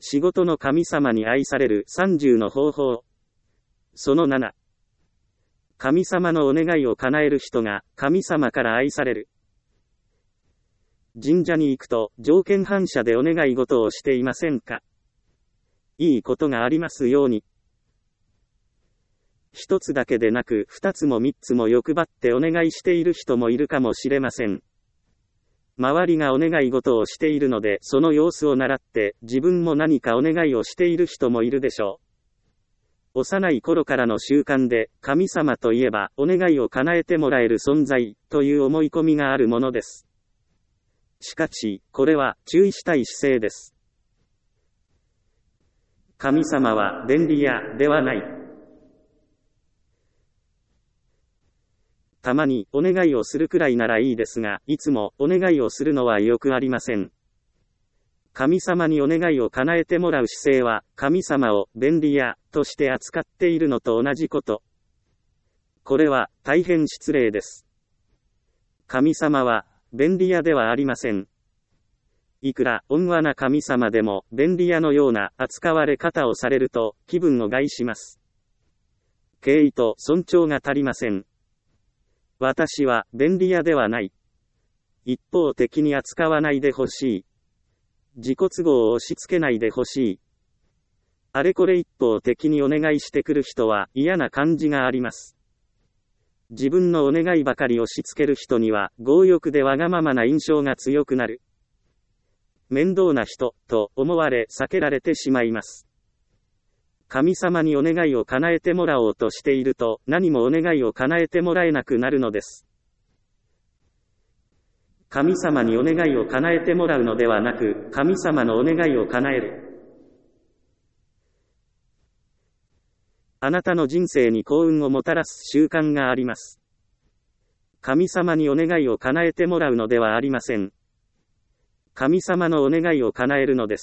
仕事の神様に愛される30の方法。その7。神様のお願いを叶える人が神様から愛される。神社に行くと条件反射でお願い事をしていませんか？いいことがありますように。一つだけでなく二つも三つも欲張ってお願いしている人もいるかもしれません。周りがお願い事をしているのでその様子を習って自分も何かお願いをしている人もいるでしょう。幼い頃からの習慣で、神様といえば、お願いを叶えてもらえる存在、という思い込みがあるものです。しかし、これは、注意したい姿勢です。神様は、便利屋ではない。たまに、お願いをするくらいならいいですが、いつも、お願いをするのはよくありません。神様にお願いを叶えてもらう姿勢は、神様を便利屋として扱っているのと同じこと。これは大変失礼です。神様は便利屋ではありません。いくら温和な神様でも便利屋のような扱われ方をされると気分を害します。敬意と尊重が足りません。私は便利屋ではない。一方的に扱わないでほしい。自己都合を押し付けないでほしい。あれこれ一方的にお願いしてくる人は嫌な感じがあります。自分のお願いばかり押し付ける人には強欲でわがままな印象が強くなる。面倒な人と思われ避けられてしまいます。神様にお願いを叶えてもらおうとしていると何もお願いを叶えてもらえなくなるのです。神様にお願いを叶えてもらうのではなく、神様のお願いを叶える。あなたの人生に幸運をもたらす習慣があります。神様にお願いを叶えてもらうのではありません。神様のお願いを叶えるのです。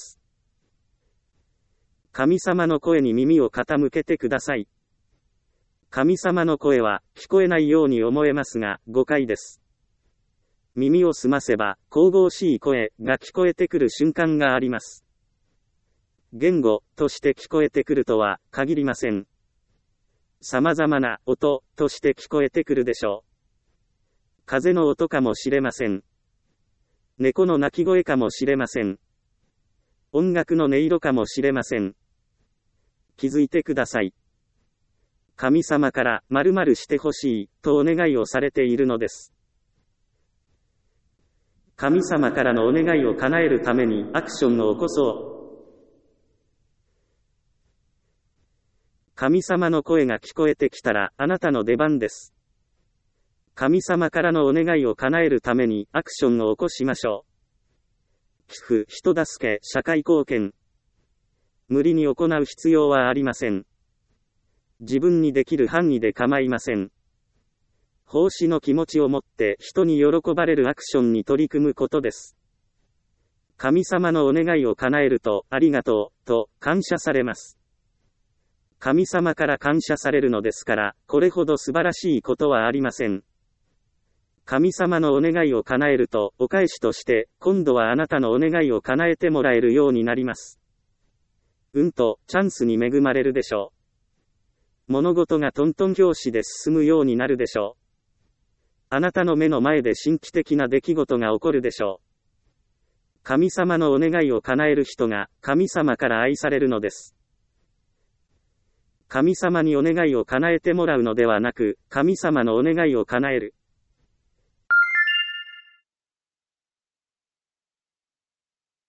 神様の声に耳を傾けてください。神様の声は聞こえないように思えますが、誤解です。耳を澄ませば、神々しい声が聞こえてくる瞬間があります。言語として聞こえてくるとは限りません。様々な音として聞こえてくるでしょう。風の音かもしれません。猫の鳴き声かもしれません。音楽の音色かもしれません。気づいてください。神様から〇〇してほしいとお願いをされているのです。神様からのお願いを叶えるためにアクションを起こそう。神様の声が聞こえてきたらあなたの出番です。神様からのお願いを叶えるためにアクションを起こしましょう。寄付、人助け、社会貢献。無理に行う必要はありません。自分にできる範囲で構いません。奉仕の気持ちを持って人に喜ばれるアクションに取り組むことです。神様のお願いを叶えると、ありがとう、と感謝されます。神様から感謝されるのですから、これほど素晴らしいことはありません。神様のお願いを叶えると、お返しとして、今度はあなたのお願いを叶えてもらえるようになります。チャンスに恵まれるでしょう。物事がトントン拍子で進むようになるでしょう。あなたの目の前で神秘的な出来事が起こるでしょう。神様のお願いを叶える人が、神様から愛されるのです。神様にお願いを叶えてもらうのではなく、神様のお願いを叶える。